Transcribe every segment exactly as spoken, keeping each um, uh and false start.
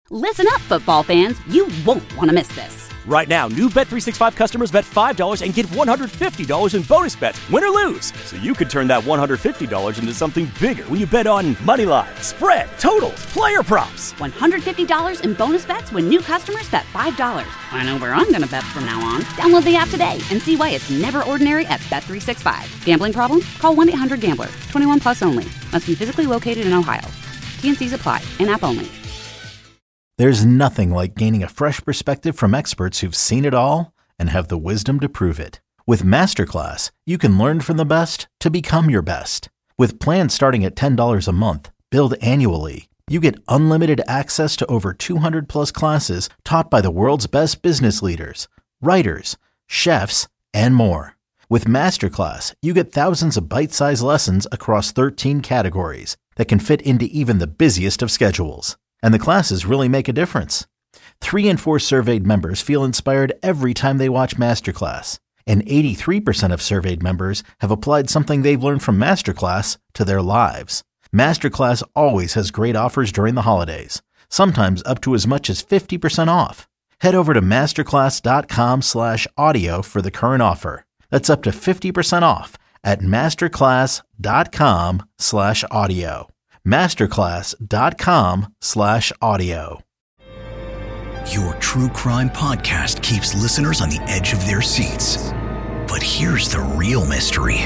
Listen up, football fans. You won't want to miss this. Right now, new Bet three sixty-five customers bet five dollars and get one hundred fifty dollars in bonus bets, win or lose. So you could turn that one hundred fifty dollars into something bigger when you bet on money line, spread, totals, player props. one hundred fifty dollars in bonus bets when new customers bet five dollars. I know where I'm going to bet from now on. Download the app today and see why it's never ordinary at Bet three sixty-five. Gambling problem? Call one eight hundred gambler. twenty-one plus only. Must be physically located in Ohio. T N Cs apply. In-app only. There's nothing like gaining a fresh perspective from experts who've seen it all and have the wisdom to prove it. With Masterclass, you can learn from the best to become your best. With plans starting at ten dollars a month, billed annually, you get unlimited access to over two hundred plus classes taught by the world's best business leaders, writers, chefs, and more. With Masterclass, you get thousands of bite-sized lessons across thirteen categories that can fit into even the busiest of schedules. And the classes really make a difference. Three in four surveyed members feel inspired every time they watch Masterclass. And eighty-three percent of surveyed members have applied something they've learned from Masterclass to their lives. Masterclass always has great offers during the holidays, sometimes up to as much as fifty percent off. Head over to masterclass.com slash audio for the current offer. That's up to fifty percent off at masterclass.com slash audio. masterclass.com slash audio. Your true crime podcast keeps listeners on the edge of their seats. But here's the real mystery.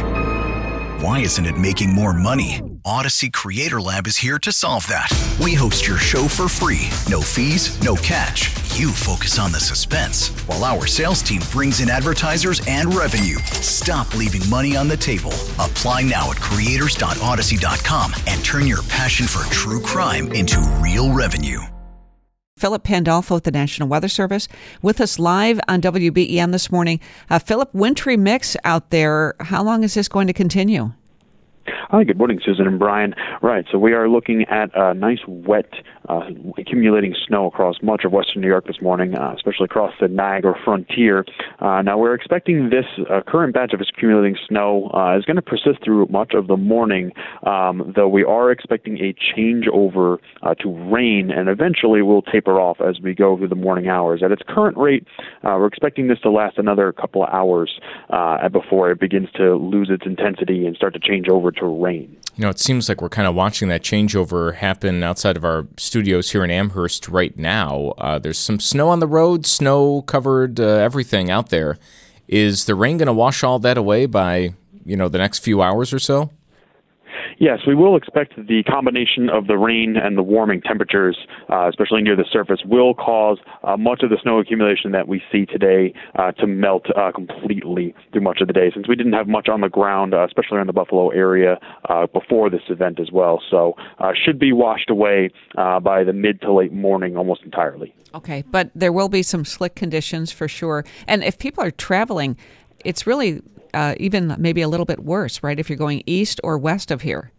Why isn't it making more money? Odyssey Creator Lab is here to solve that. We host your show for free. No fees, no catch. You focus on the suspense, while our sales team brings in advertisers and revenue. Stop leaving money on the table. Apply now at creators dot odyssey dot com and turn your passion for true crime into real revenue. Philip Pandolfo with the National Weather Service with us live on W B E N this morning. Uh, Philip, wintry mix out there. How long is this going to continue? Hi, good morning, Susan and Brian. Right, so we are looking at a nice wet, uh, accumulating snow across much of western New York this morning, uh, especially across the Niagara frontier. Uh, now, we're expecting this uh, current batch of accumulating snow uh, is going to persist through much of the morning, um, though we are expecting a changeover uh, to rain, and eventually will taper off as we go through the morning hours. At its current rate, uh, we're expecting this to last another couple of hours uh, before it begins to lose its intensity and start to change over to rain. You know, it seems like we're kind of watching that changeover happen outside of our studios here in Amherst right now. Uh, there's some snow on the road, snow-covered uh, everything out there. Is the rain going to wash all that away by, you know, the next few hours or so? Yes, we will expect the combination of the rain and the warming temperatures, uh, especially near the surface, will cause uh, much of the snow accumulation that we see today uh, to melt uh, completely through much of the day, since we didn't have much on the ground, uh, especially around the Buffalo area, uh, before this event as well. So uh, should be washed away uh, by the mid to late morning almost entirely. Okay, but there will be some slick conditions for sure. And if people are traveling, it's really uh, even maybe a little bit worse, right, if you're going east or west of here.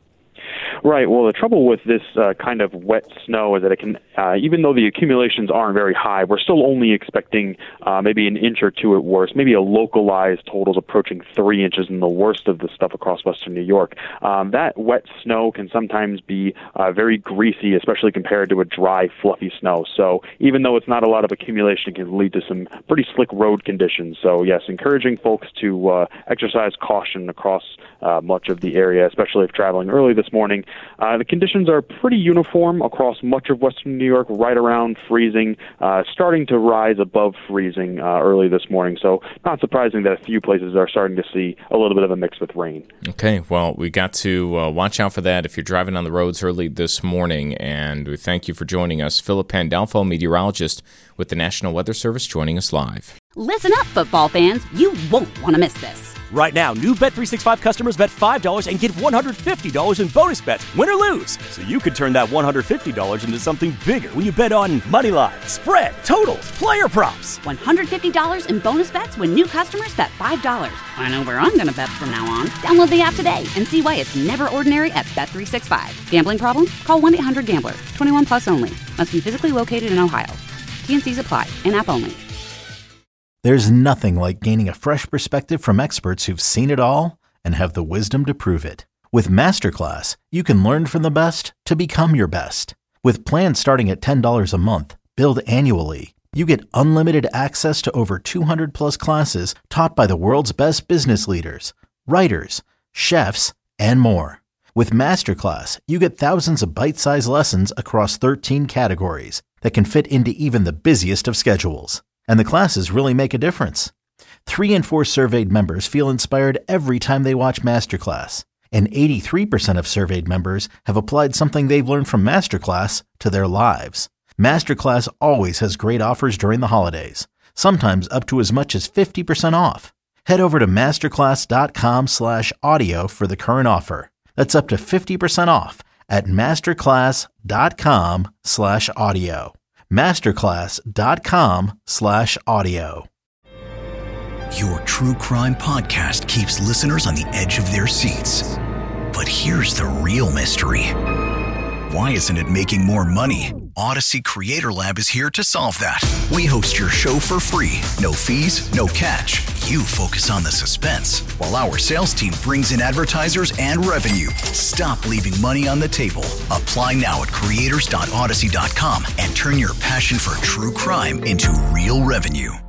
Right. Well, the trouble with this uh, kind of wet snow is that it can, uh, even though the accumulations aren't very high, we're still only expecting uh, maybe an inch or two at worst, maybe a localized totals approaching three inches in the worst of the stuff across western New York. Um, that wet snow can sometimes be uh, very greasy, especially compared to a dry, fluffy snow. So even though it's not a lot of accumulation, it can lead to some pretty slick road conditions. So yes, encouraging folks to uh, exercise caution across uh, much of the area, especially if traveling early this morning. Uh, the conditions are pretty uniform across much of western New York, right around freezing, uh, starting to rise above freezing uh, early this morning. So not surprising that a few places are starting to see a little bit of a mix with rain. Okay, well, we got to uh, watch out for that if you're driving on the roads early this morning, and we thank you for joining us. Philip Pandolfo, meteorologist with the National Weather Service, joining us live. Listen up, football fans. You won't want to miss this. Right now, new Bet three sixty-five customers bet five dollars and get one hundred fifty dollars in bonus bets, win or lose. So you could turn that one hundred fifty dollars into something bigger when you bet on money line, spread, totals, player props. one hundred fifty dollars in bonus bets when new customers bet five dollars. I know where I'm going to bet from now on. Download the app today and see why it's never ordinary at Bet three sixty-five. Gambling problem? Call one eight hundred gambler. twenty-one plus only. Must be physically located in Ohio. T N Cs apply. In-app only. There's nothing like gaining a fresh perspective from experts who've seen it all and have the wisdom to prove it. With Masterclass, you can learn from the best to become your best. With plans starting at ten dollars a month, billed annually, you get unlimited access to over two hundred plus classes taught by the world's best business leaders, writers, chefs, and more. With Masterclass, you get thousands of bite-sized lessons across thirteen categories that can fit into even the busiest of schedules. And the classes really make a difference. Three in four surveyed members feel inspired every time they watch Masterclass. And eighty-three percent of surveyed members have applied something they've learned from Masterclass to their lives. Masterclass always has great offers during the holidays, sometimes up to as much as fifty percent off. Head over to masterclass.com slash audio for the current offer. That's up to fifty percent off at masterclass.com slash audio. Masterclass.com slash audio. Your true crime podcast keeps listeners on the edge of their seats. But here's the real mystery. Why isn't it making more money? Odyssey Creator Lab is here to solve that. We host your show for free. No fees, no catch. You focus on the suspense, while our sales team brings in advertisers and revenue. Stop leaving money on the table. Apply now at creators dot odyssey dot com and turn your passion for true crime into real revenue.